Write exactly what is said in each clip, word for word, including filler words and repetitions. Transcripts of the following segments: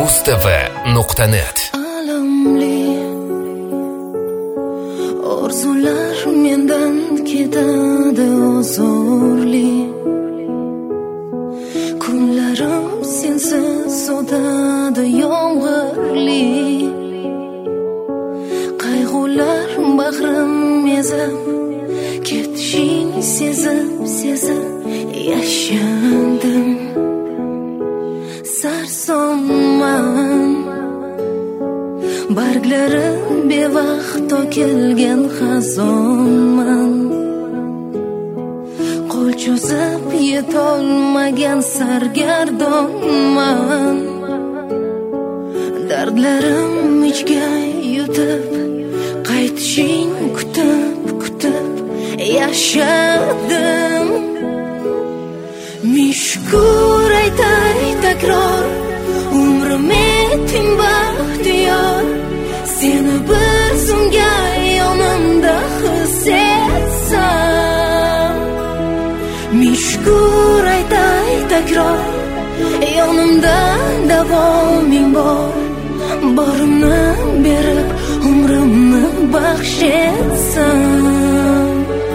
muz t v nuqta net. Alamli orzular mendan ketadi ozorli, kunlarim sensiz o'tadi yomg'irli, qayg'ular bag'rim ezib, ketishing sezib sezib yashadim. Sarsonman, barglari bevaqt to'kilgan xazonman, qo'l cho'zib yetolmagan sargardonman. Dardlarim ichga yutib, qaytishing kutib kutib yashadim. Mishkur aytay takror, umrim etding baxtiyor, seni bir zumga yonimda his etsam. Mishkur aytay takror, yonimda davoming bor, borimni berib umrimni baxsh etsam.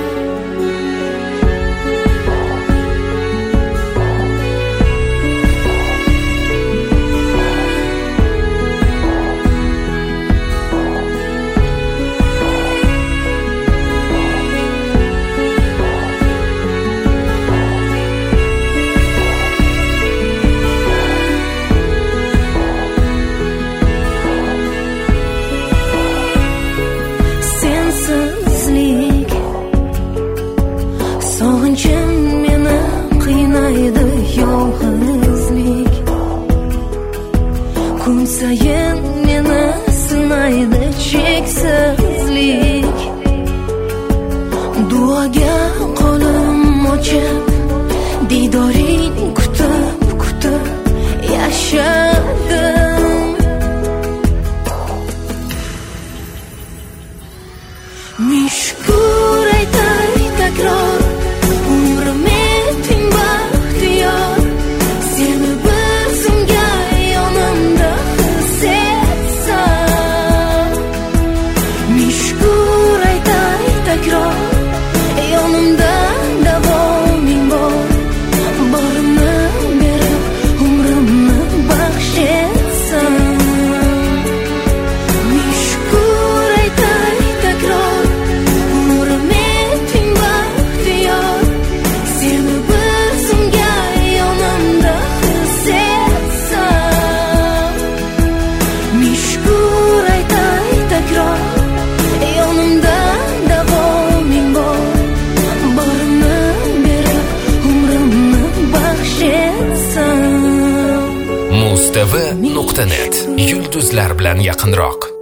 Sog'inchim meni qiynaydi yolg'izlik, kun sayin meni sinaydi cheksizlik. Duoga qo'lim ochib, didoring kutib kutib yashadim. Mishkur aytay takror, umrim etding baxtiyor, seni bir zumga yonimda his etsam. Mishkur aytay takror, yonimda davoming bor, borimni berib umrimni baxsh etsam. Mishkur aytay takror, umrim etding baxtiyor, seni bir zumga yonimda his etsam. Mishkur aytay takror, yonimda davoming bor, borimni berib umrimni baxsh etsam. muz t v nuqta net. Yulduzlar bilan yaqinroq.